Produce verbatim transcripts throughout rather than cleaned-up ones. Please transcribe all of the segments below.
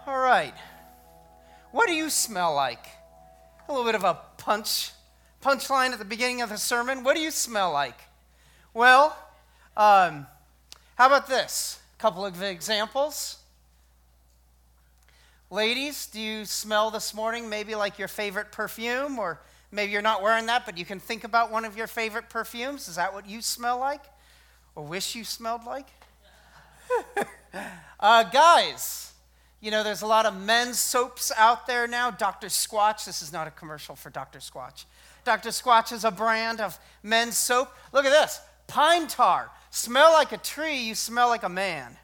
All right. What do you smell like? A little bit of a punch, punchline at the beginning of the sermon. What do you smell like? Well, um, how about this? A couple of examples. Ladies, do you smell this morning maybe like your favorite perfume? Or maybe you're not wearing that, but you can think about one of your favorite perfumes. Is that what you smell like? Or wish you smelled like? uh, guys, you know, there's a lot of men's soaps out there now. Doctor Squatch, this is not a commercial for Doctor Squatch. Doctor Squatch is a brand of men's soap. Look at this, pine tar. Smell like a tree, you smell like a man.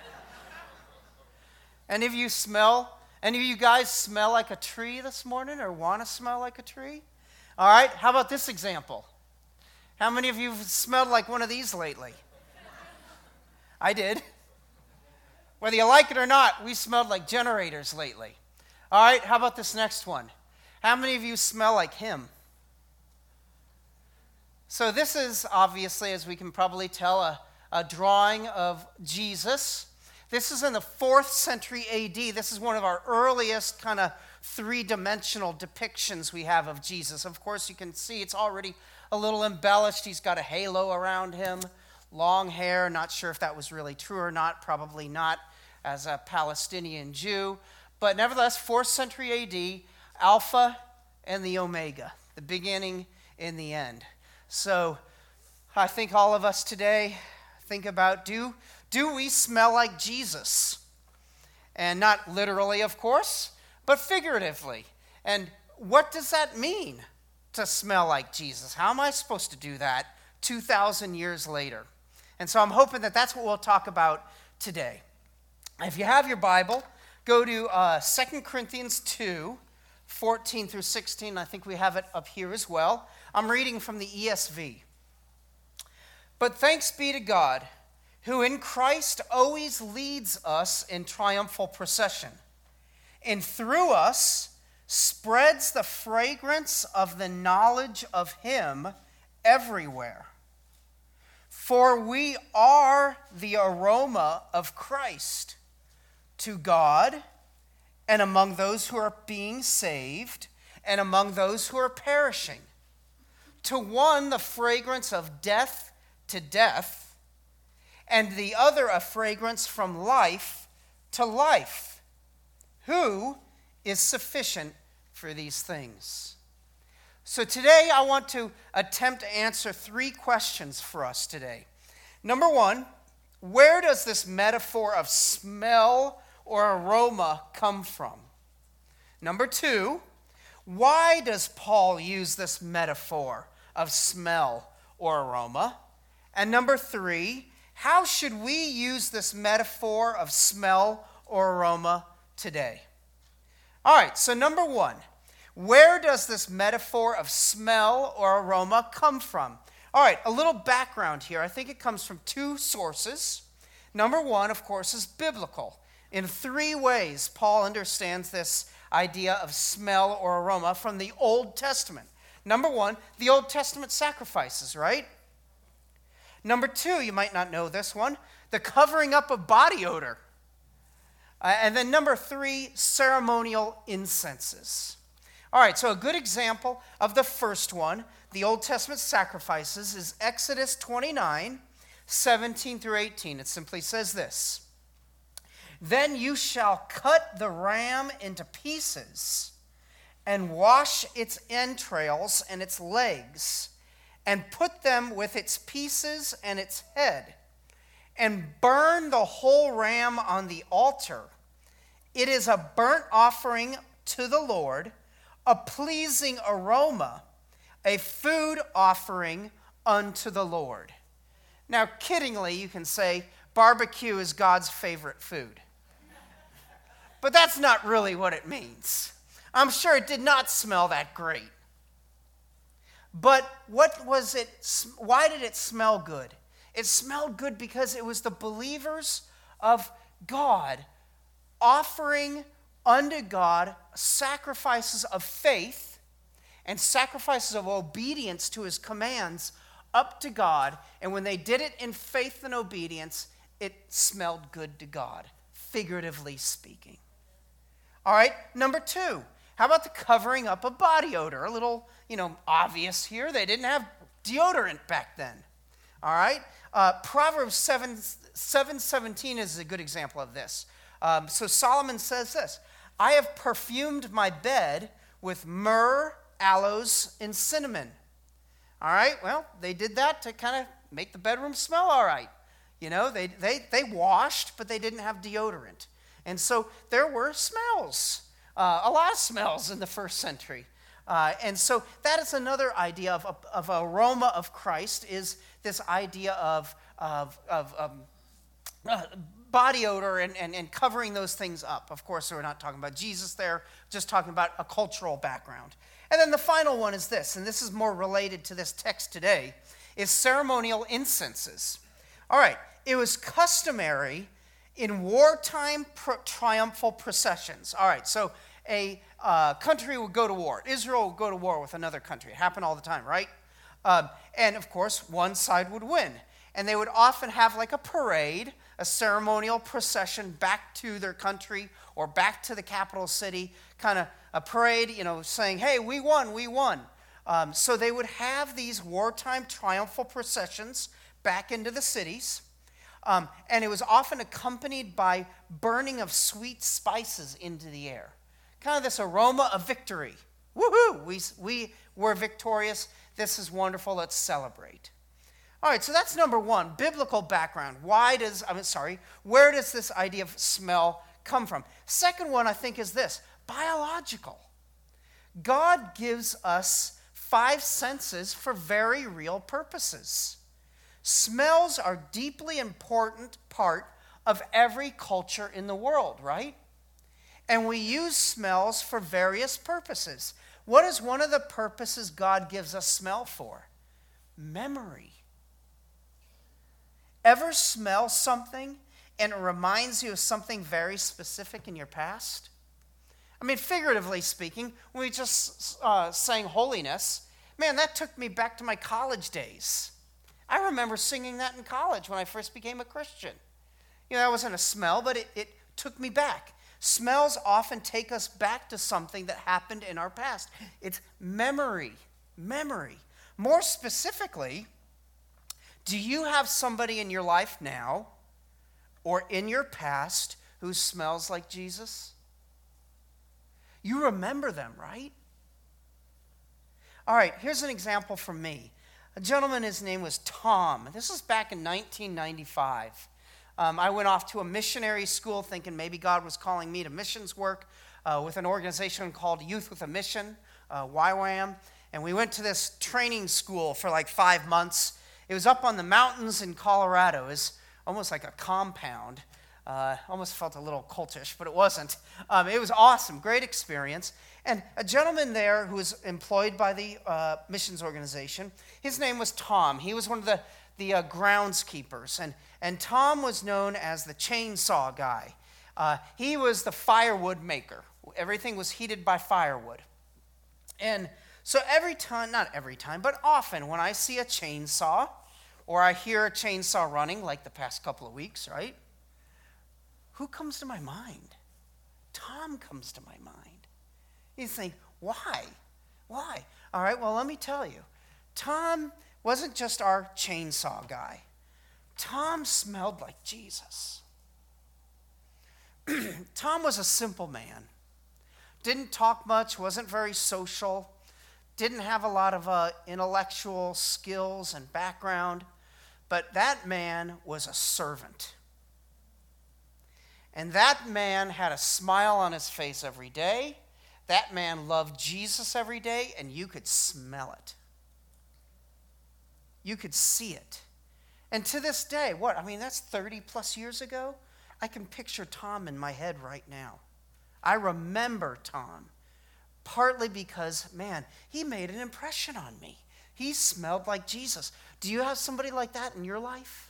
Any of you smell, any of you guys smell like a tree this morning or want to smell like a tree? All right, how about this example? How many of you have smelled like one of these lately? I did. Whether you like it or not, we smelled like generators lately. All right, how about this next one? How many of you smell like him? So this is obviously, as we can probably tell, a, a drawing of Jesus. This is in the fourth century A D. This is one of our earliest kind of three-dimensional depictions we have of Jesus. Of course, you can see it's already a little embellished. He's got a halo around him, long hair. Not sure if that was really true or not. Probably not, as a Palestinian Jew. But nevertheless, fourth century A D, Alpha and the Omega, the beginning and the end. So I think all of us today think about, do, do we smell like Jesus? And not literally, of course, but figuratively. And what does that mean, to smell like Jesus? How am I supposed to do that two thousand years later? And so I'm hoping that that's what we'll talk about today. If you have your Bible, go to uh, Second Corinthians two, fourteen through sixteen. I think we have it up here as well. I'm reading from the E S V. But thanks be to God, who in Christ always leads us in triumphal procession, and through us spreads the fragrance of the knowledge of him everywhere. For we are the aroma of Christ to God, and among those who are being saved, and among those who are perishing. To one, the fragrance of death to death, and the other a fragrance from life to life. Who is sufficient for these things? So today I want to attempt to answer three questions for us today. Number one, where does this metaphor of smell or aroma come from? Number two, why does Paul use this metaphor of smell or aroma? And number three, how should we use this metaphor of smell or aroma today? All right, so number one, where does this metaphor of smell or aroma come from? All right, a little background here. I think it comes from two sources. Number one, of course, is biblical. In three ways, Paul understands this idea of smell or aroma from the Old Testament. Number one, the Old Testament sacrifices, right? Number two, you might not know this one, the covering up of body odor. Uh, and then number three, ceremonial incenses. All right, so a good example of the first one, the Old Testament sacrifices, is Exodus twenty-nine, seventeen through eighteen. It simply says this: Then you shall cut the ram into pieces and wash its entrails and its legs, and put them with its pieces and its head, and burn the whole ram on the altar. It is a burnt offering to the Lord, a pleasing aroma, a food offering unto the Lord. Now, kiddingly, you can say barbecue is God's favorite food. But that's not really what it means. I'm sure it did not smell that great. But what was it? Why did it smell good? It smelled good because it was the believers of God offering unto God sacrifices of faith and sacrifices of obedience to his commands up to God. And when they did it in faith and obedience, it smelled good to God, figuratively speaking. All right, number two, how about the covering up of body odor? A little, you know, obvious here. They didn't have deodorant back then. All right, uh, Proverbs seven, seven seventeen is a good example of this. Um, so Solomon says this, I have perfumed my bed with myrrh, aloes, and cinnamon. All right, well, they did that to kind of make the bedroom smell all right. You know, they, they, they washed, but they didn't have deodorant. And so there were smells, uh, a lot of smells in the first century. Uh, and so that is another idea of, of, of aroma of Christ, is this idea of, of, of um, uh, body odor and, and, and covering those things up. Of course, we're not talking about Jesus there, just talking about a cultural background. And then the final one is this, and this is more related to this text today, is ceremonial incenses. All right, it was customary in wartime pro- triumphal processions. All right, so a uh, country would go to war. Israel would go to war with another country. It happened all the time, right? Um, and of course, one side would win. And they would often have like a parade, a ceremonial procession back to their country or back to the capital city, kind of a parade, you know, saying, hey, we won, we won. Um, so they would have these wartime triumphal processions back into the cities. Um, and it was often accompanied by burning of sweet spices into the air. Kind of this aroma of victory. Woohoo! We, we were victorious. This is wonderful. Let's celebrate. All right, so that's number one, biblical background. Why does, I'm sorry, where does this idea of smell come from? Second one, I think, is this, biological. God gives us five senses for very real purposes. Smells are a deeply important part of every culture in the world, right? And we use smells for various purposes. What is one of the purposes God gives us smell for? Memory. Ever smell something and it reminds you of something very specific in your past? I mean, figuratively speaking, when we just uh, sang Holiness, man, that took me back to my college days. I remember singing that in college when I first became a Christian. You know, that wasn't a smell, but it, it took me back. Smells often take us back to something that happened in our past. It's memory, memory. More specifically, do you have somebody in your life now or in your past who smells like Jesus? You remember them, right? All right, here's an example from me. A gentleman, his name was Tom. This was back in nineteen ninety-five. Um, I went off to a missionary school thinking maybe God was calling me to missions work uh, with an organization called Youth with a Mission, uh, Y WAM. And we went to this training school for like five months. It was up on the mountains in Colorado. It was almost like a compound. Uh, almost felt a little cultish, but it wasn't. Um, it was awesome, great experience. And a gentleman there who was employed by the uh, missions organization, his name was Tom. He was one of the, the uh, groundskeepers. And, and Tom was known as the chainsaw guy. Uh, he was the firewood maker. Everything was heated by firewood. And so every time, not every time, but often when I see a chainsaw or I hear a chainsaw running, like the past couple of weeks, right? Who comes to my mind? Tom comes to my mind. You think, why? Why? All right, well, let me tell you. Tom wasn't just our chainsaw guy. Tom smelled like Jesus. Tom was a simple man. Didn't talk much, wasn't very social, didn't have a lot of uh, intellectual skills and background, but that man was a servant. And that man had a smile on his face every day. That man loved Jesus every day, and you could smell it. You could see it. And to this day, what? I mean, that's thirty plus years ago. I can picture Tom in my head right now. I remember Tom, partly because, man, he made an impression on me. He smelled like Jesus. Do you have somebody like that in your life?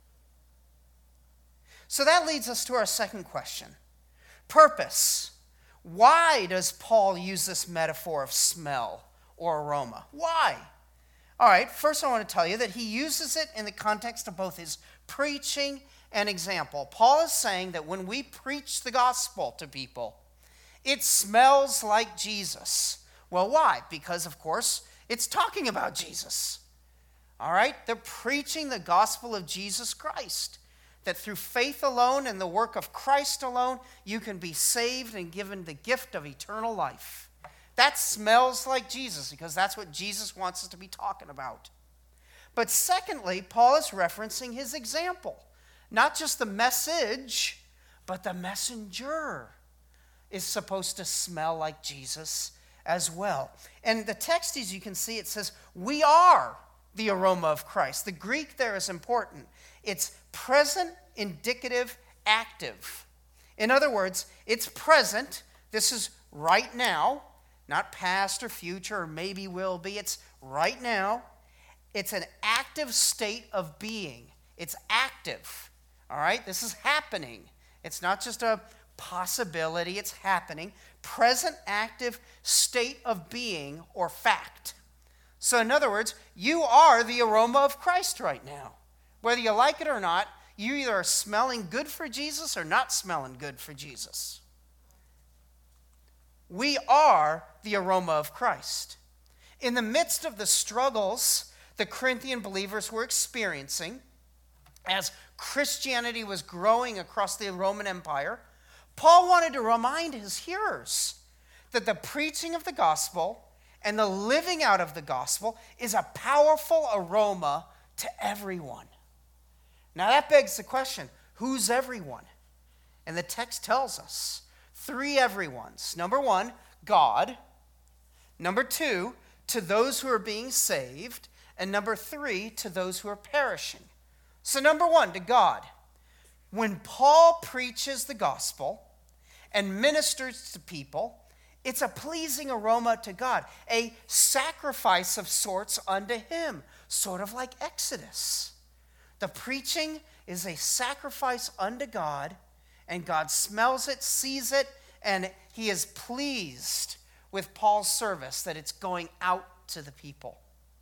So that leads us to our second question. Purpose. Why does Paul use this metaphor of smell or aroma? Why? All right, first I want to tell you that he uses it in the context of both his preaching and example. Paul is saying that when we preach the gospel to people, It smells like Jesus. Well, why? Because, of course, it's talking about Jesus. All right? They're preaching the gospel of Jesus Christ, that through faith alone and the work of Christ alone, you can be saved and given the gift of eternal life. That smells like Jesus, because that's what Jesus wants us to be talking about. But secondly, Paul is referencing his example. Not just the message, but the messenger is supposed to smell like Jesus as well. And the text, as you can see, it says, we are the aroma of Christ. The Greek there is important. It's present, indicative, active. In other words, it's present. This is right now, not past or future or maybe will be. It's right now. It's an active state of being. It's active. All right? This is happening. It's not just a possibility. It's happening. Present, active state of being or fact. So in other words, you are the aroma of Christ right now. Whether you like it or not, you either are smelling good for Jesus or not smelling good for Jesus. We are the aroma of Christ. In the midst of the struggles the Corinthian believers were experiencing, as Christianity was growing across the Roman Empire, Paul wanted to remind his hearers that the preaching of the gospel and the living out of the gospel is a powerful aroma to everyone. Now that begs the question, who's everyone? And the text tells us three everyones. Number one, God. Number two, to those who are being saved. And number three, to those who are perishing. So number one, to God. When Paul preaches the gospel and ministers to people, it's a pleasing aroma to God, a sacrifice of sorts unto him, sort of like Exodus. The preaching is a sacrifice unto God, and God smells it, sees it, and he is pleased with Paul's service that it's going out to the people.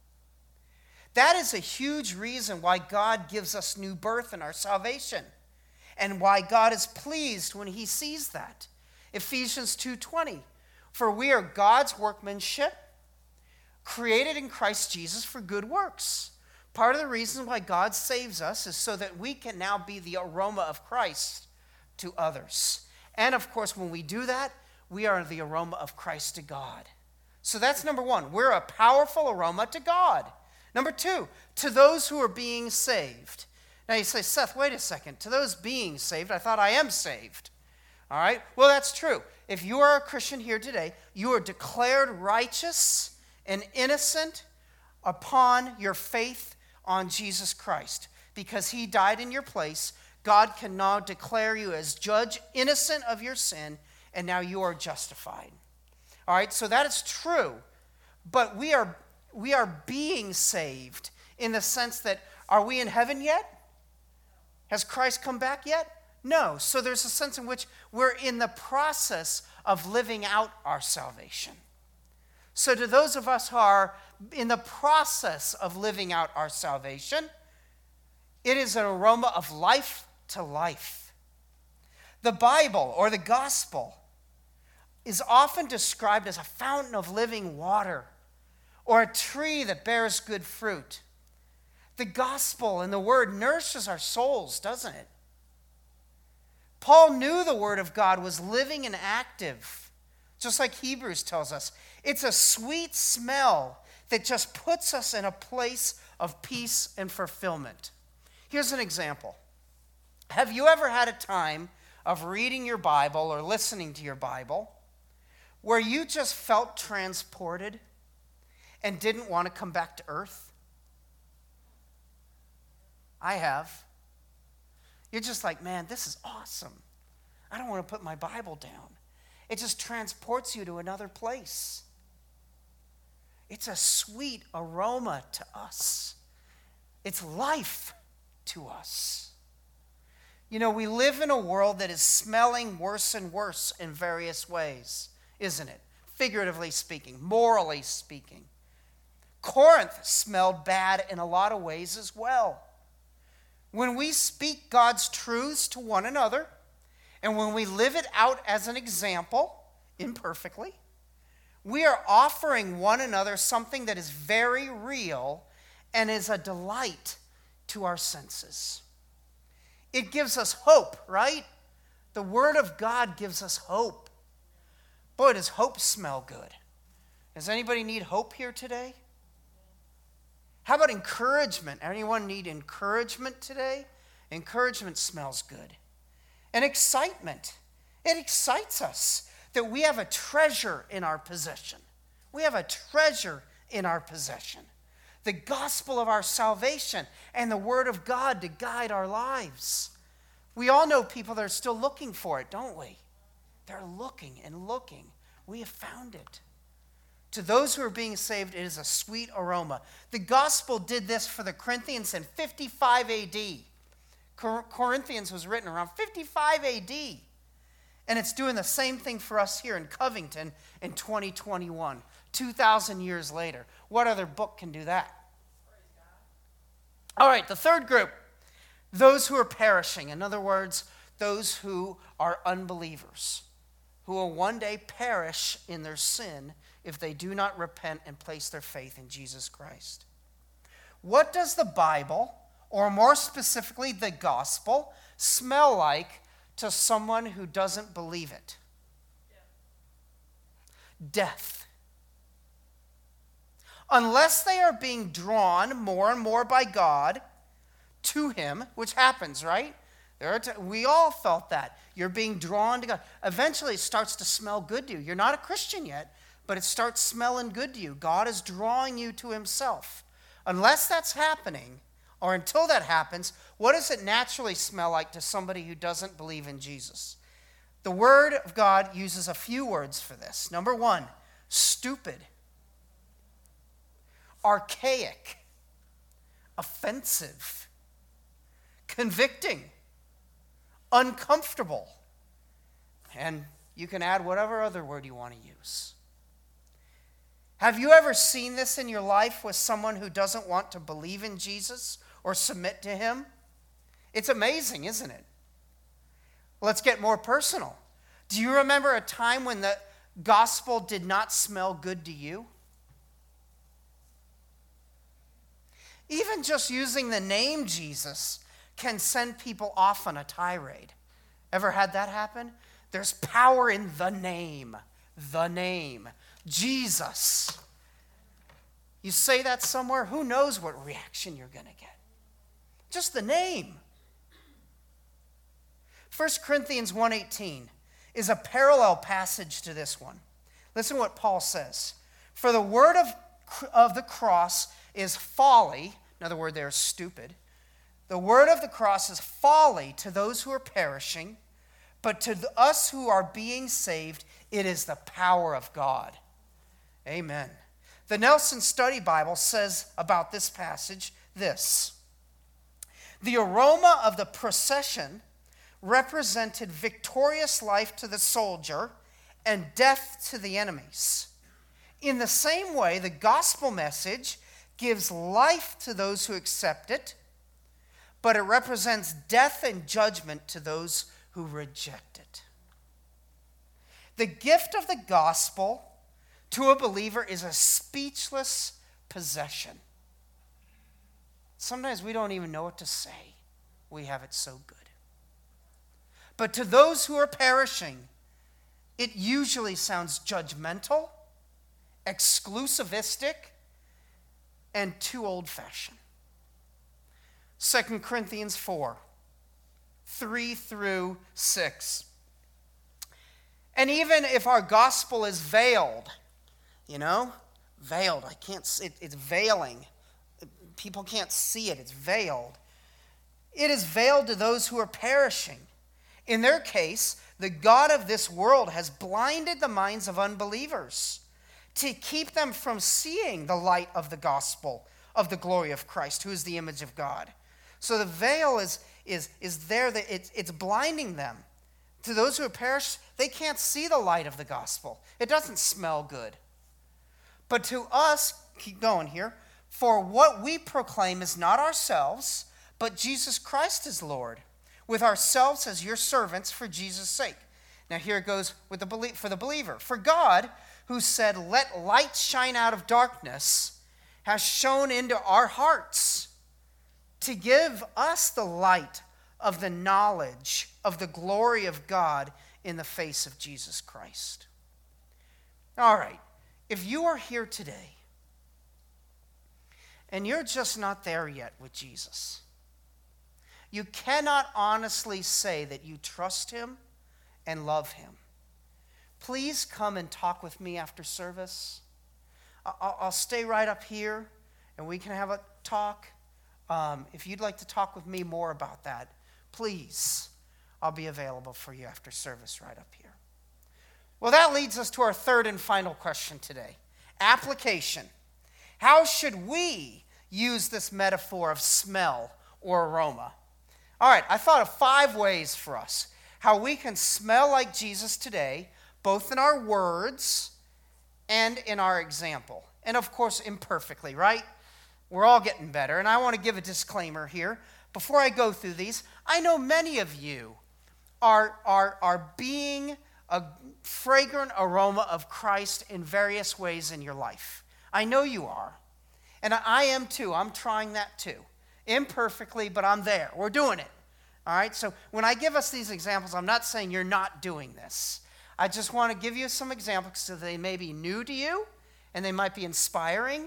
That is a huge reason why God gives us new birth in our salvation, and why God is pleased when he sees that. Ephesians two twenty, for we are God's workmanship, created in Christ Jesus for good works. Part of the reason why God saves us is so that we can now be the aroma of Christ to others. And of course, when we do that, we are the aroma of Christ to God. So that's number one. We're a powerful aroma to God. Number two, to those who are being saved. Now you say, Seth, wait a second. To those being saved, I thought I am saved. All right? Well, that's true. If you are a Christian here today, you are declared righteous and innocent upon your faith on Jesus Christ. Because he died in your place, God can now declare you as judge, innocent of your sin, and now you are justified. All right? So that is true. But we are we are being saved in the sense that, are we in heaven yet? Has Christ come back yet? No. So there's a sense in which we're in the process of living out our salvation. So to those of us who are in the process of living out our salvation, it is an aroma of life to life. The Bible, or the gospel, is often described as a fountain of living water, or a tree that bears good fruit. The gospel and the word nourishes our souls, doesn't it? Paul knew the word of God was living and active, just like Hebrews tells us. It's a sweet smell that just puts us in a place of peace and fulfillment. Here's an example. Have you ever had a time of reading your Bible or listening to your Bible where you just felt transported and didn't want to come back to earth? I have. You're just like, man, this is awesome. I don't want to put my Bible down. It just transports you to another place. It's a sweet aroma to us. It's life to us. You know, we live in a world that is smelling worse and worse in various ways, isn't it? Figuratively speaking, morally speaking. Corinth smelled bad in a lot of ways as well. When we speak God's truths to one another, and when we live it out as an example imperfectly. We are offering one another something that is very real and is a delight to our senses. It gives us hope, right? The Word of God gives us hope. Boy, does hope smell good. Does anybody need hope here today? How about encouragement? Anyone need encouragement today? Encouragement smells good. And excitement. It excites us that we have a treasure in our possession. We have a treasure in our possession. The gospel of our salvation and the Word of God to guide our lives. We all know people that are still looking for it, don't we? They're looking and looking. We have found it. To those who are being saved, it is a sweet aroma. The gospel did this for the Corinthians in fifty-five A D. Cor- Corinthians was written around fifty-five A D. And it's doing the same thing for us here in Covington in twenty twenty-one, two thousand years later. What other book can do that? All right, the third group, those who are perishing. In other words, those who are unbelievers, who will one day perish in their sin if they do not repent and place their faith in Jesus Christ. What does the Bible, or more specifically the gospel, smell like to someone who doesn't believe it? Death. Unless they are being drawn more and more by God to Him, which happens, right? There are t- we all felt that. You're being drawn to God. Eventually it starts to smell good to you. You're not a Christian yet, but it starts smelling good to you. God is drawing you to Himself. Unless that's happening, or until that happens, what does it naturally smell like to somebody who doesn't believe in Jesus? The Word of God uses a few words for this. Number one, stupid, archaic, offensive, convicting, uncomfortable, and you can add whatever other word you want to use. Have you ever seen this in your life with someone who doesn't want to believe in Jesus or submit to Him? It's amazing, isn't it? Let's get more personal. Do you remember a time when the gospel did not smell good to you? Even just using the name Jesus can send people off on a tirade. Ever had that happen? There's power in the name. The name. Jesus. You say that somewhere, who knows what reaction you're going to get? Just the name. First Corinthians one eighteen is a parallel passage to this one. Listen to what Paul says. For the word of, of the cross is folly. Another word there is stupid. The word of the cross is folly to those who are perishing, but to the, us who are being saved, it is the power of God. Amen. The Nelson Study Bible says about this passage this: the aroma of the procession represented victorious life to the soldier and death to the enemies. In the same way, the gospel message gives life to those who accept it, but it represents death and judgment to those who reject it. The gift of the gospel to a believer is a speechless possession. Sometimes we don't even know what to say. We have it so good. But to those who are perishing, it usually sounds judgmental, exclusivistic, and too old-fashioned. Second Corinthians four, three through six. And even if our gospel is veiled, you know, veiled, I can't see it, it's veiling. People can't see it, it's veiled. It is veiled to those who are perishing. In their case, the God of this world has blinded the minds of unbelievers to keep them from seeing the light of the gospel of the glory of Christ, who is the image of God. So the veil is, is, is there, that it's, it's blinding them. To those who have perished, they can't see the light of the gospel. It doesn't smell good. But to us, keep going here, for what we proclaim is not ourselves, but Jesus Christ is Lord, with ourselves as your servants for Jesus' sake. Now here it goes with the belie- for the believer. For God, who said, "Let light shine out of darkness," has shone into our hearts to give us the light of the knowledge of the glory of God in the face of Jesus Christ. All right, if you are here today and you're just not there yet with Jesus, you cannot honestly say that you trust him and love him, please come and talk with me after service. I'll, I'll stay right up here and we can have a talk. Um, if you'd like to talk with me more about that, please, I'll be available for you after service right up here. Well, that leads us to our third and final question today. Application. How should we use this metaphor of smell or aroma? All right, I thought of five ways for us how we can smell like Jesus today, both in our words and in our example. And of course, imperfectly, right? We're all getting better. And I want to give a disclaimer here. Before I go through these, I know many of you are, are, are being a fragrant aroma of Christ in various ways in your life. I know you are. And I am too. I'm trying that too. Imperfectly, but I'm there. We're doing it. All right? So when I give us these examples, I'm not saying you're not doing this. I just want to give you some examples so they may be new to you and they might be inspiring.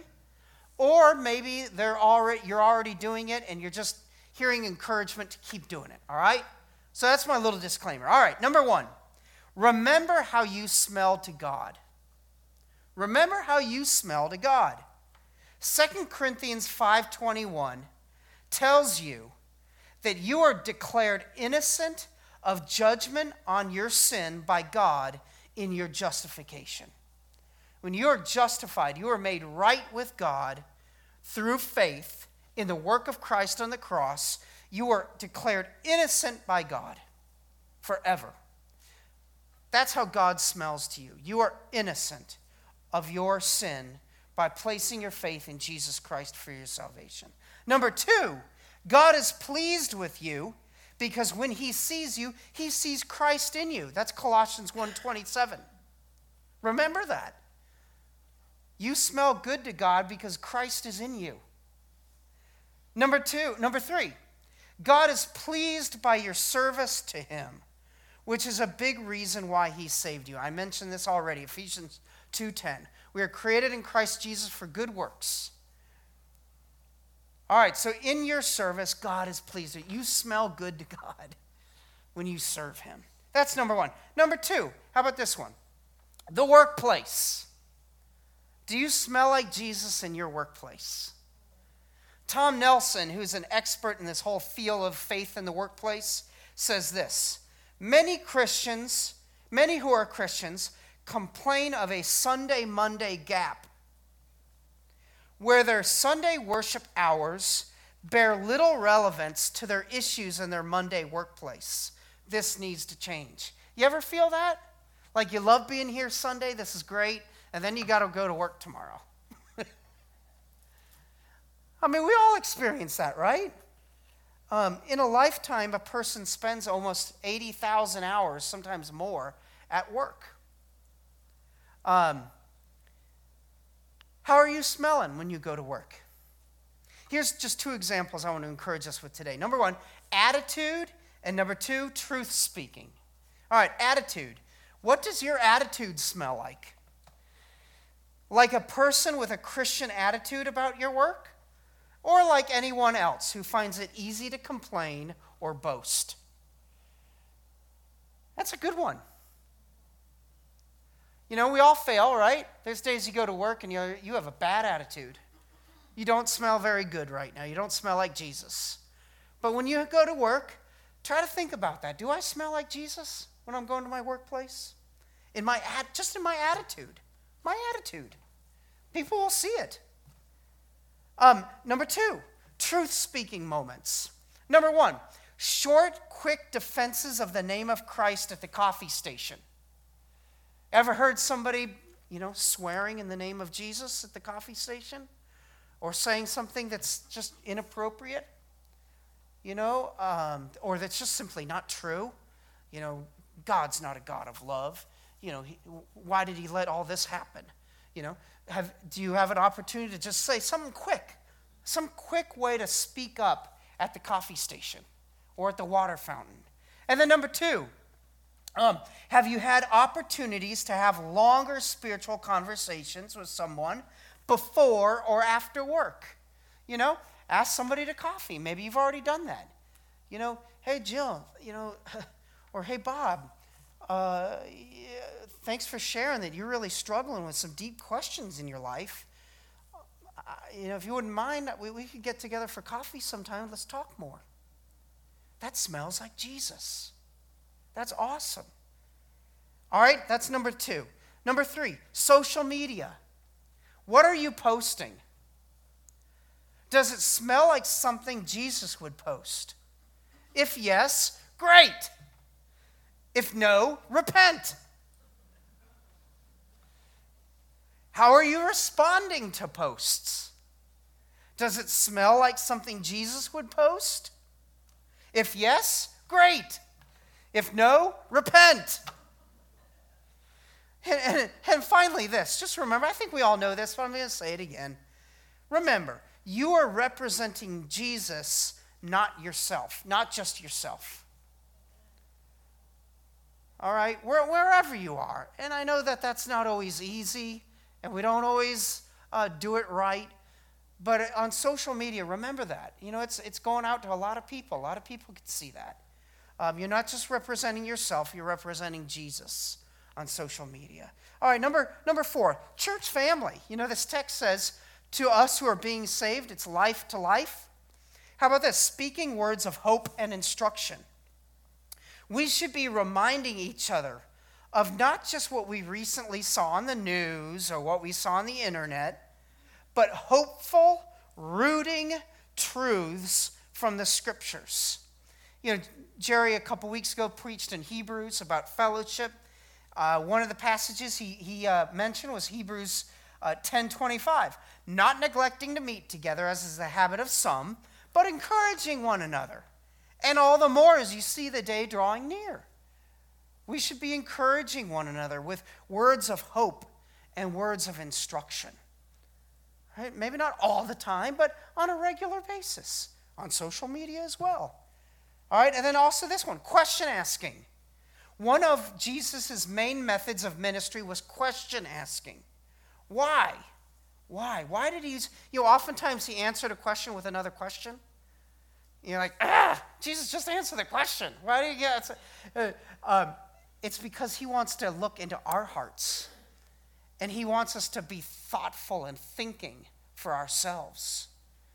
Or maybe they're already, you're already doing it and you're just hearing encouragement to keep doing it. All right? So that's my little disclaimer. All right, number one. Remember how you smell to God. Remember how you smell to God. Second Corinthians five twenty-one tells you that you are declared innocent of judgment on your sin by God in your justification. When you are justified, you are made right with God through faith in the work of Christ on the cross. You are declared innocent by God forever. That's how God smells to you. You are innocent of your sin by placing your faith in Jesus Christ for your salvation. Number two, God is pleased with you because when he sees you, he sees Christ in you. That's Colossians one twenty-seven. Remember that. You smell good to God because Christ is in you. Number two, number three, God is pleased by your service to him, which is a big reason why he saved you. I mentioned this already, Ephesians two ten. We are created in Christ Jesus for good works. All right, so in your service, God is pleased with you. You smell good to God when you serve him. That's number one. Number two, how about this one? The workplace. Do you smell like Jesus in your workplace? Tom Nelson, who's an expert in this whole field of faith in the workplace, says this: Many Christians, many who are Christians, complain of a Sunday Monday gap where their Sunday worship hours bear little relevance to their issues in their Monday workplace. This needs to change. You ever feel that? Like you love being here Sunday, this is great, and then you got to go to work tomorrow. I mean, we all experience that, right? Um, in a lifetime, a person spends almost eighty thousand hours, sometimes more, at work. Um, how are you smelling when you go to work? Here's just two examples I want to encourage us with today. Number one, attitude, and number two, truth speaking. All right, attitude. What does your attitude smell like? Like a person with a Christian attitude about your work? Or like anyone else who finds it easy to complain or boast? That's a good one. You know, we all fail, right? There's days you go to work and you you have a bad attitude. You don't smell very good right now. You don't smell like Jesus. But when you go to work, try to think about that. Do I smell like Jesus when I'm going to my workplace? In my just in my attitude. My attitude. People will see it. Um, number two, truth-speaking moments. Number one, short, quick defenses of the name of Christ at the coffee station. Ever heard somebody, you know, swearing in the name of Jesus at the coffee station? Or saying something that's just inappropriate? You know, um, or that's just simply not true? You know, God's not a God of love. You know, he, why did he let all this happen? You know, have, do you have an opportunity to just say something quick, some quick way to speak up at the coffee station or at the water fountain? And then number two, um, have you had opportunities to have longer spiritual conversations with someone before or after work? You know, ask somebody to coffee. Maybe you've already done that. You know, hey, Jill, you know, or hey, Bob, uh, yeah, thanks for sharing that you're really struggling with some deep questions in your life. Uh, you know, if you wouldn't mind, we, we could get together for coffee sometime. Let's talk more. That smells like Jesus. That's awesome. All right, that's number two. Number three, social media. What are you posting? Does it smell like something Jesus would post? If yes, great. If no, repent. How are you responding to posts? Does it smell like something Jesus would post? If yes, great. If no, repent. And, and, and finally this, just remember, I think we all know this, but I'm going to say it again. Remember, you are representing Jesus, not yourself, not just yourself. All right, Where, wherever you are. And I know that that's not always easy, and we don't always uh, do it right. But on social media, remember that. You know, it's it's going out to a lot of people. A lot of people can see that. Um, you're not just representing yourself, you're representing Jesus on social media. All right, number, number four, church family. You know, this text says, to us who are being saved, it's life to life. How about this? Speaking words of hope and instruction. We should be reminding each other of not just what we recently saw on the news or what we saw on the internet, but hopeful, rooting truths from the scriptures. You know, Jerry a couple weeks ago preached in Hebrews about fellowship. Uh, one of the passages he, he uh, mentioned was Hebrews uh, ten twenty-five. Not neglecting to meet together, as is the habit of some, but encouraging one another. And all the more as you see the day drawing near. We should be encouraging one another with words of hope and words of instruction. Right? Maybe not all the time, but on a regular basis. On social media as well. All right, and then also this one, question asking. One of Jesus' main methods of ministry was question asking. Why? Why? Why did he use, you know, oftentimes he answered a question with another question. You're like, ah, Jesus, just answer the question. Why do you get uh, um, it's because he wants to look into our hearts. And he wants us to be thoughtful and thinking for ourselves.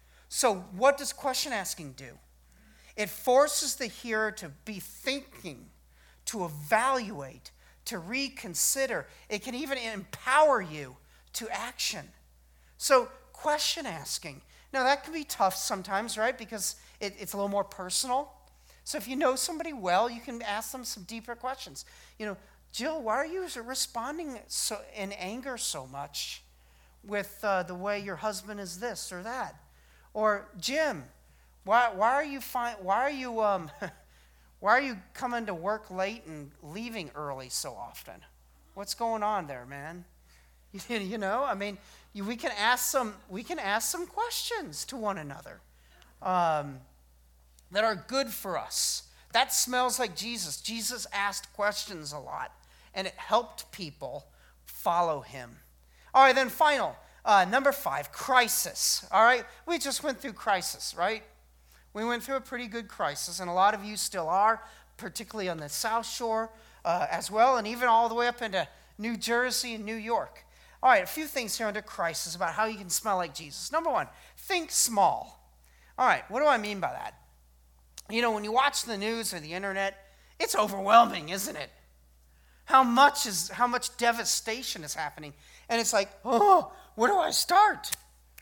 So what does question asking do? It forces the hearer to be thinking, to evaluate, to reconsider. It can even empower you to action. So question asking. Now that can be tough sometimes, right? Because it, it's a little more personal. So if you know somebody well, you can ask them some deeper questions. You know, Jill, why are you responding so in anger so much with uh, the way your husband is this or that? Or Jim, why why are you fi- why are you um why are you coming to work late and leaving early so often? What's going on there, man? You, you know, I mean, you, we can ask some we can ask some questions to one another um, that are good for us. That smells like Jesus. Jesus asked questions a lot, and it helped people follow him. All right, then final, uh, number five, crisis. All right, we just went through crisis, right? We went through a pretty good crisis, and a lot of you still are, particularly on the South Shore uh, as well, and even all the way up into New Jersey and New York. All right, a few things here under crisis about how you can smell like Jesus. Number one, think small. All right, what do I mean by that? You know, when you watch the news or the internet, it's overwhelming, isn't it? How much is how much devastation is happening. And it's like, oh, where do I start?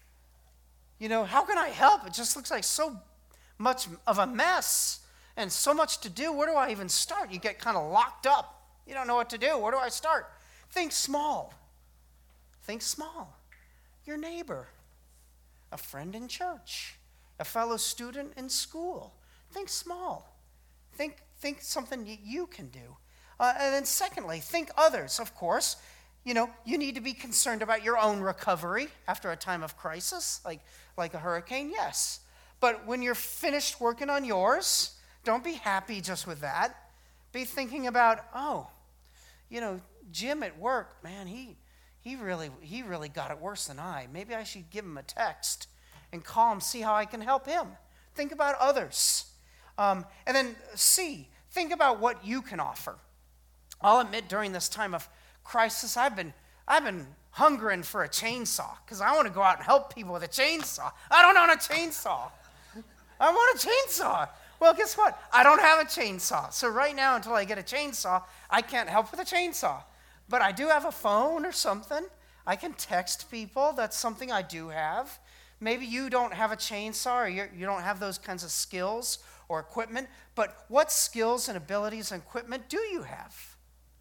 You know, how can I help? It just looks like so much of a mess and so much to do. Where do I even start? You get kind of locked up. You don't know what to do. Where do I start? Think small. Think small. Your neighbor, a friend in church, a fellow student in school. Think small. Think think something you can do. Uh, and then secondly, think others, of course. You know, you need to be concerned about your own recovery after a time of crisis, like, like a hurricane, yes. But when you're finished working on yours, don't be happy just with that. Be thinking about, oh, you know, Jim at work, man, he he really he really got it worse than I. Maybe I should give him a text and call him, see how I can help him. Think about others. Um, and then C, think about what you can offer. I'll admit during this time of crisis, I've been I've been hungering for a chainsaw because I want to go out and help people with a chainsaw. I don't own a chainsaw. I want a chainsaw. Well, guess what? I don't have a chainsaw. So right now, until I get a chainsaw, I can't help with a chainsaw. But I do have a phone or something. I can text people. That's something I do have. Maybe you don't have a chainsaw or you're, you don't have those kinds of skills or equipment. But what skills and abilities and equipment do you have?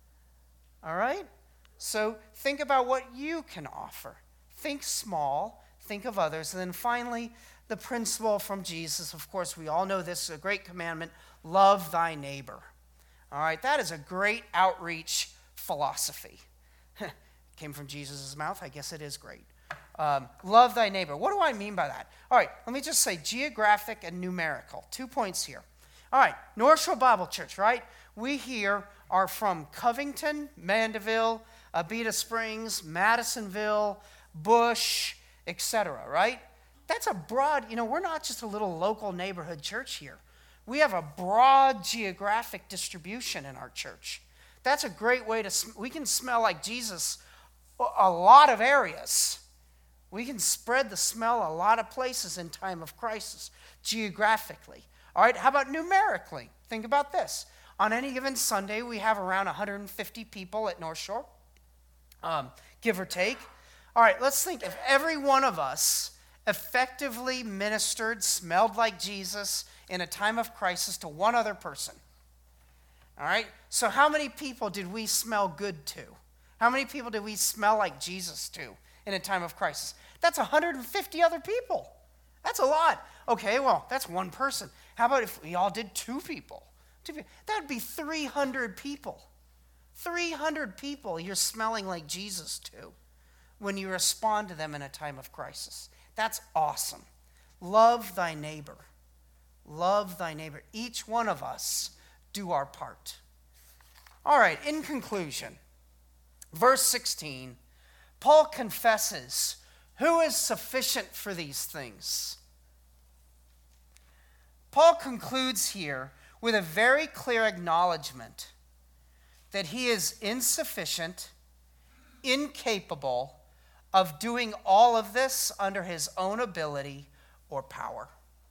All right? So think about what you can offer. Think small. Think of others. And then finally, the principle from Jesus, of course, we all know this is a great commandment, love thy neighbor. All right, that is a great outreach philosophy. Came from Jesus' mouth, I guess it is great. Um, love thy neighbor. What do I mean by that? All right, let me just say geographic and numerical. Two points here. All right, North Shore Bible Church, right? We here are from Covington, Mandeville, Abita Springs, Madisonville, Bush, et cetera, right? That's a broad, you know, we're not just a little local neighborhood church here. We have a broad geographic distribution in our church. That's a great way to, we can smell like Jesus a lot of areas. We can spread the smell a lot of places in time of crisis, geographically. All right, how about numerically? Think about this. On any given Sunday, we have around one hundred fifty people at North Shore, um, give or take. All right, let's think if every one of us effectively ministered, smelled like Jesus in a time of crisis to one other person. All right? So how many people did we smell good to? How many people did we smell like Jesus to in a time of crisis? That's one hundred fifty other people. That's a lot. Okay, well, that's one person. How about if we all did two people? Two people. That would be three hundred people. three hundred people you're smelling like Jesus to when you respond to them in a time of crisis. That's awesome. Love thy neighbor. Love thy neighbor. Each one of us do our part. All right, in conclusion, verse sixteen, Paul confesses, who is sufficient for these things? Paul concludes here with a very clear acknowledgement that he is insufficient, incapable of doing all of this under his own ability or power.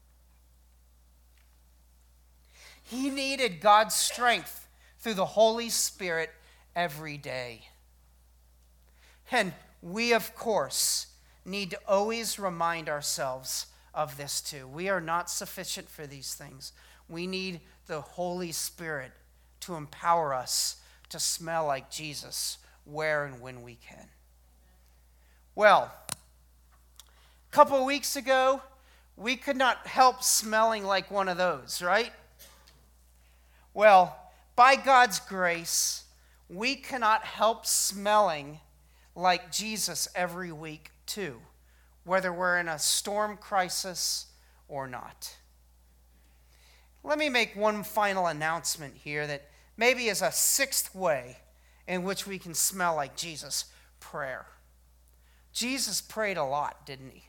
He needed God's strength through the Holy Spirit every day. And we, of course, need to always remind ourselves of this too. We are not sufficient for these things. We need the Holy Spirit to empower us to smell like Jesus where and when we can. Well, a couple of weeks ago, we could not help smelling like one of those, right? Well, by God's grace, we cannot help smelling like Jesus every week too, whether we're in a storm crisis or not. Let me make one final announcement here that maybe is a sixth way in which we can smell like Jesus: prayer. Jesus prayed a lot, didn't he?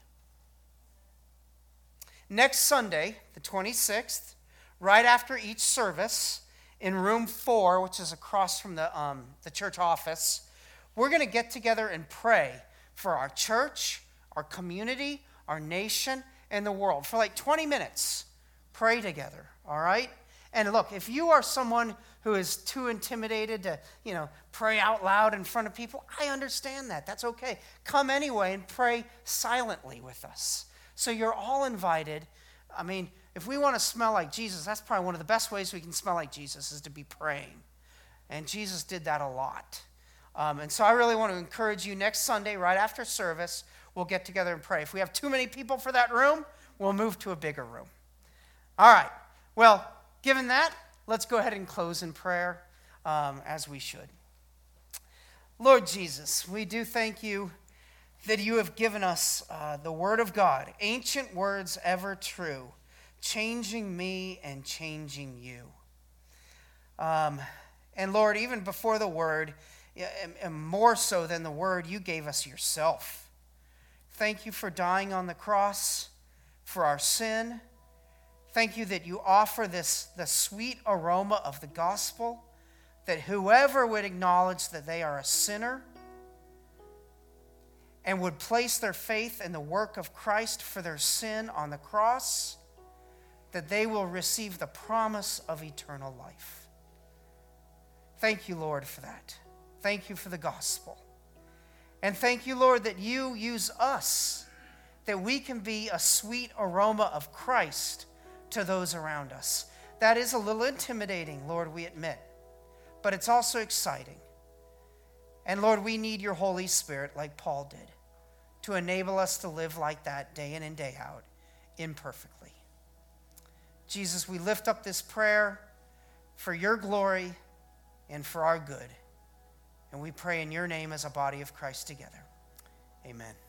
Next Sunday, the twenty-sixth, right after each service, in room four, which is across from the, um, the church office, we're going to get together and pray for our church, our community, our nation, and the world. For like twenty minutes, pray together, all right? And look, if you are someone who is too intimidated to, you know, pray out loud in front of people, I understand that. That's okay. Come anyway and pray silently with us. So you're all invited. I mean, if we want to smell like Jesus, that's probably one of the best ways we can smell like Jesus is to be praying. And Jesus did that a lot. Um, and so I really want to encourage you next Sunday, right after service, we'll get together and pray. If we have too many people for that room, we'll move to a bigger room. All right. Well, given that, let's go ahead and close in prayer. um, as we should. Lord Jesus, we do thank you that you have given us uh, the Word of God, ancient words ever true, changing me and changing you. Um, and Lord, even before the Word, and more so than the Word, you gave us yourself. Thank you for dying on the cross for our sin. Thank you that you offer this the sweet aroma of the gospel, that whoever would acknowledge that they are a sinner and would place their faith in the work of Christ for their sin on the cross, that they will receive the promise of eternal life. Thank you, Lord, for that. Thank you for the gospel. And thank you, Lord, that you use us, that we can be a sweet aroma of Christ to those around us. That is a little intimidating, Lord, we admit, but it's also exciting. And Lord, we need your Holy Spirit, like Paul did, to enable us to live like that day in and day out, imperfectly. Jesus, we lift up this prayer for your glory and for our good. And we pray in your name as a body of Christ together. Amen.